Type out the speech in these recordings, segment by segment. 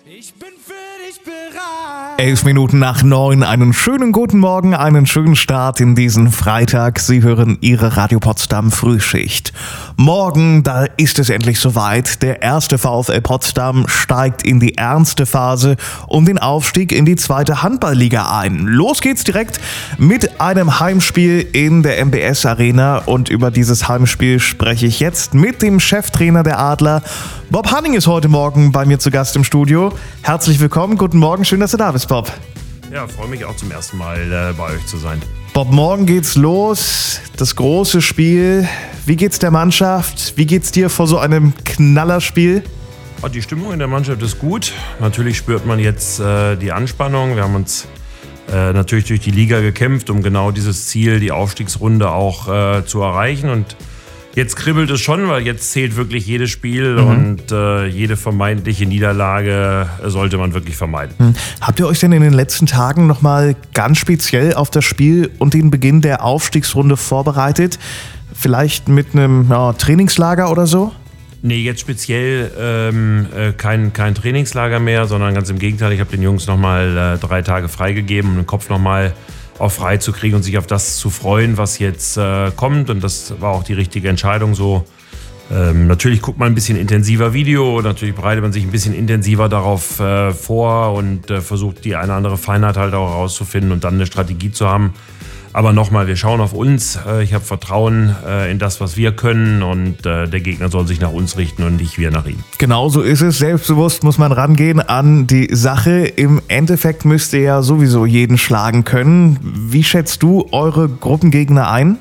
Ich bin für dich bereit. 11 Minuten nach 9, einen schönen guten Morgen, einen schönen Start in diesen Freitag. Sie hören Ihre Radio Potsdam Frühschicht. Morgen, da ist es endlich soweit. Der erste VfL Potsdam steigt in die ernste Phase um den Aufstieg in die zweite Handballliga ein. Los geht's direkt mit einem Heimspiel in der MBS Arena und über dieses Heimspiel spreche ich jetzt mit dem Cheftrainer der Adler. Bob Hanning ist heute Morgen bei mir zu Gast im Studio. Herzlich willkommen, guten Morgen, schön, dass du da bist, Bob. Ja, freue mich auch zum ersten Mal bei euch zu sein. Bob, morgen geht's los, das große Spiel. Wie geht's der Mannschaft? Wie geht's dir vor so einem Knallerspiel? Die Stimmung in der Mannschaft ist gut. Natürlich spürt man jetzt die Anspannung. Wir haben uns natürlich durch die Liga gekämpft, um genau dieses Ziel, die Aufstiegsrunde auch zu erreichen. Und jetzt kribbelt es schon, weil jetzt zählt wirklich jedes Spiel und jede vermeintliche Niederlage sollte man wirklich vermeiden. Habt ihr euch denn in den letzten Tagen nochmal ganz speziell auf das Spiel und den Beginn der Aufstiegsrunde vorbereitet? Vielleicht mit einem Trainingslager oder so? Nee, jetzt speziell kein Trainingslager mehr, sondern ganz im Gegenteil. Ich habe den Jungs nochmal 3 Tage freigegeben, um den Kopf nochmal auch frei zu kriegen und sich auf das zu freuen, was jetzt kommt. Und das war auch die richtige Entscheidung so. Natürlich guckt man ein bisschen intensiver Video, natürlich bereitet man sich ein bisschen intensiver darauf vor und versucht die eine oder andere Feinheit halt auch herauszufinden und dann eine Strategie zu haben. Aber nochmal, wir schauen auf uns. Ich habe Vertrauen in das, was wir können und der Gegner soll sich nach uns richten und nicht wir nach ihm. Genau so ist es. Selbstbewusst muss man rangehen an die Sache. Im Endeffekt müsst ihr ja sowieso jeden schlagen können. Wie schätzt du eure Gruppengegner ein?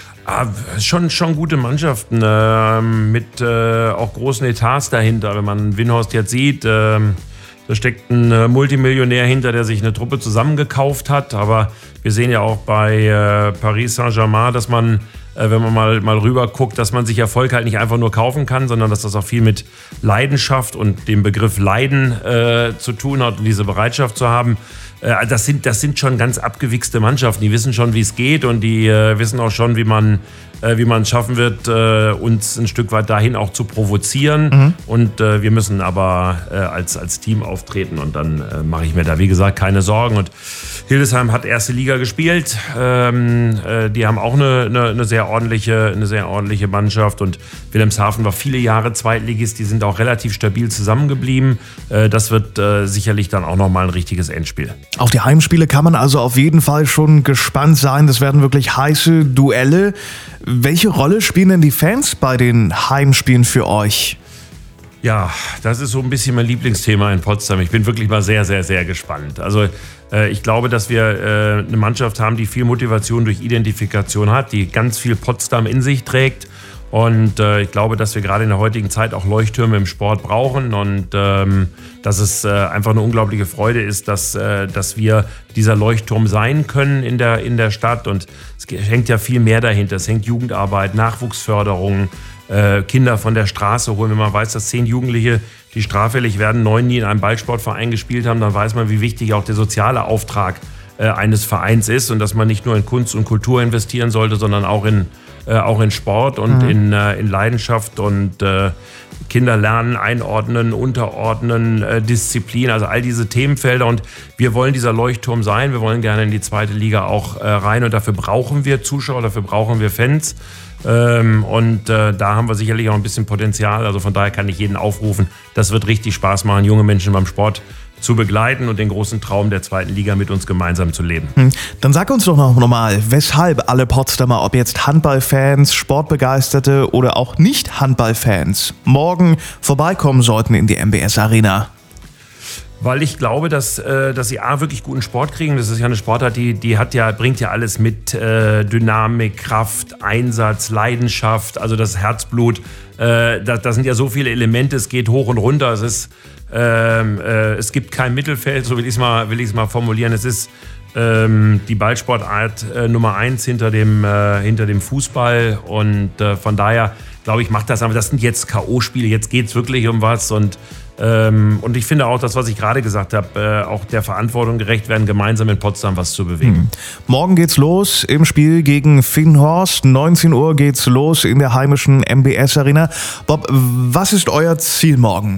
Schon gute Mannschaften mit auch großen Etats dahinter. Wenn man Winhorst jetzt sieht, da steckt ein Multimillionär hinter, der sich eine Truppe zusammengekauft hat. Aber wir sehen ja auch bei Paris Saint-Germain, dass man, wenn man mal rüber guckt, dass man sich Erfolg halt nicht einfach nur kaufen kann, sondern dass das auch viel mit Leidenschaft und dem Begriff Leiden zu tun hat und diese Bereitschaft zu haben. Das sind schon ganz abgewichste Mannschaften. Die wissen schon, wie es geht und die wissen auch schon, wie man es schaffen wird, uns ein Stück weit dahin auch zu provozieren. Und wir müssen aber als Team auftreten und dann mache ich mir da, wie gesagt, keine Sorgen. Und Hildesheim hat erste Liga gespielt. Die haben auch eine sehr ordentliche Mannschaft. Und Wilhelmshaven war viele Jahre Zweitligist. Die sind auch relativ stabil zusammengeblieben. Das wird sicherlich dann auch nochmal ein richtiges Endspiel. Auf die Heimspiele kann man also auf jeden Fall schon gespannt sein. Das werden wirklich heiße Duelle. Welche Rolle spielen denn die Fans bei den Heimspielen für euch? Ja, das ist so ein bisschen mein Lieblingsthema in Potsdam. Ich bin wirklich mal sehr, sehr, sehr gespannt. Also ich glaube, dass wir eine Mannschaft haben, die viel Motivation durch Identifikation hat, die ganz viel Potsdam in sich trägt. Und ich glaube, dass wir gerade in der heutigen Zeit auch Leuchttürme im Sport brauchen und dass es einfach eine unglaubliche Freude ist, dass wir dieser Leuchtturm sein können in der Stadt. Und es hängt ja viel mehr dahinter. Es hängt Jugendarbeit, Nachwuchsförderung, Kinder von der Straße holen. Wenn man weiß, dass 10 Jugendliche, die straffällig werden, 9 nie in einem Ballsportverein gespielt haben, dann weiß man, wie wichtig auch der soziale Auftrag eines Vereins ist und dass man nicht nur in Kunst und Kultur investieren sollte, sondern auch in Sport und in Leidenschaft und Kinder lernen, einordnen, unterordnen, Disziplin, also all diese Themenfelder. Und wir wollen dieser Leuchtturm sein. Wir wollen gerne in die zweite Liga auch rein und dafür brauchen wir Zuschauer, dafür brauchen wir Fans. Da haben wir sicherlich auch ein bisschen Potenzial. Also von daher kann ich jeden aufrufen. Das wird richtig Spaß machen, junge Menschen beim Sport zu begleiten und den großen Traum der zweiten Liga mit uns gemeinsam zu leben. Dann sag uns doch noch mal, weshalb alle Potsdamer, ob jetzt Handballfans, Sportbegeisterte oder auch Nicht-Handballfans, morgen vorbeikommen sollten in die MBS Arena. Weil ich glaube, dass sie wirklich guten Sport kriegen. Das ist ja eine Sportart, die bringt ja alles mit. Dynamik, Kraft, Einsatz, Leidenschaft, also das Herzblut. Da sind ja so viele Elemente, es geht hoch und runter. Es gibt kein Mittelfeld, so will ich es mal formulieren. Es ist die Ballsportart Nummer 1 hinter dem Fußball. Und von daher, glaube ich, macht das. Aber das sind jetzt K.O.-Spiele, jetzt geht es wirklich um was. Und ich finde auch das, was ich gerade gesagt habe, auch der Verantwortung gerecht werden, gemeinsam in Potsdam was zu bewegen. Morgen geht's los im Spiel gegen Finnhorst. 19 Uhr geht's los in der heimischen MBS Arena. Bob, was ist euer Ziel morgen?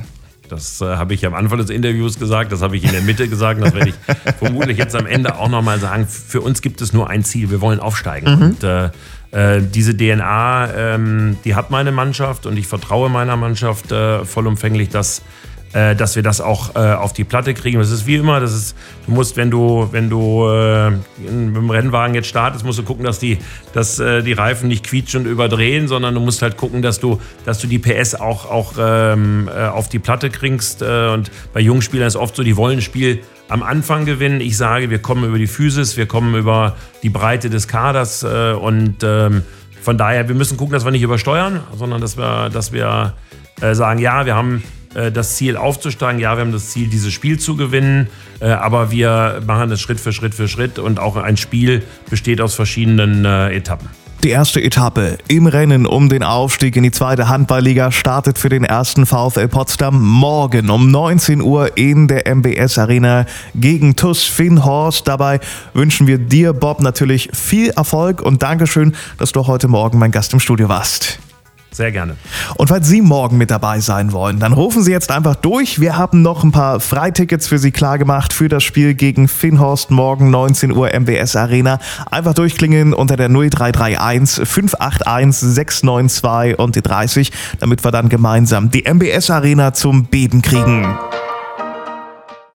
Das habe ich am Anfang des Interviews gesagt, das habe ich in der Mitte gesagt, das werde ich vermutlich jetzt am Ende auch nochmal sagen. Für uns gibt es nur ein Ziel, wir wollen aufsteigen. Und diese DNA, die hat meine Mannschaft und ich vertraue meiner Mannschaft vollumfänglich, dass wir das auch auf die Platte kriegen. Das ist wie immer, du musst, wenn du mit dem Rennwagen jetzt startest, musst du gucken, dass die Reifen nicht quietschen und überdrehen, sondern du musst halt gucken, dass du die PS auch auf die Platte kriegst. Und bei jungen Spielern ist oft so, die wollen ein Spiel am Anfang gewinnen. Ich sage, wir kommen über die Physis, wir kommen über die Breite des Kaders und von daher, wir müssen gucken, dass wir nicht übersteuern, sondern dass wir sagen, ja, wir haben das Ziel aufzusteigen, ja, wir haben das Ziel, dieses Spiel zu gewinnen, aber wir machen es Schritt für Schritt und auch ein Spiel besteht aus verschiedenen Etappen. Die erste Etappe im Rennen um den Aufstieg in die zweite Handballliga startet für den ersten VfL Potsdam morgen um 19 Uhr in der MBS Arena gegen TuS Finnhorst. Dabei wünschen wir dir, Bob, natürlich viel Erfolg und Dankeschön, dass du heute Morgen mein Gast im Studio warst. Sehr gerne. Und falls Sie morgen mit dabei sein wollen, dann rufen Sie jetzt einfach durch. Wir haben noch ein paar Freitickets für Sie klargemacht für das Spiel gegen Finnhorst morgen 19 Uhr MBS Arena. Einfach durchklingeln unter der 0331 581 692 und die 30, damit wir dann gemeinsam die MBS Arena zum Beben kriegen.